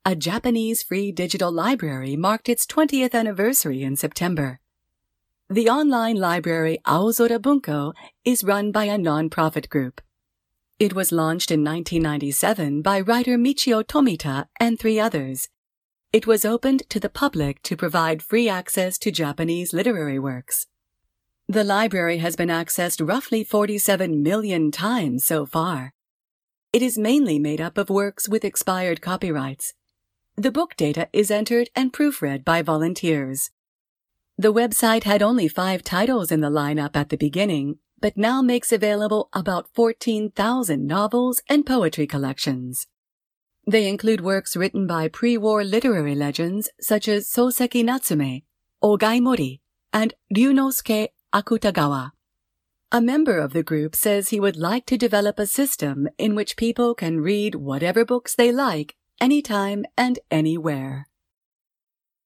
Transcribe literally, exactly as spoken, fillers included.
a Japanese free digital library marked its twentieth anniversary in September. The online library Aozora Bunko is run by a non-profit group. It was launched in nineteen ninety-seven by writer Michio Tomita and three others. It was opened to the public to provide free access to Japanese literary works. The library has been accessed roughly forty-seven million times so far. It is mainly made up of works with expired copyrights. The book data is entered and proofread by volunteers. The website had only five titles in the lineup at the beginning, but now makes available about fourteen thousand novels and poetry collections. They include works written by pre-war literary legends such as Soseki Natsume, Ogai Mori, and Ryunosuke Akutagawa. A member of the group says he would like to develop a system in which people can read whatever books they like anytime and anywhere.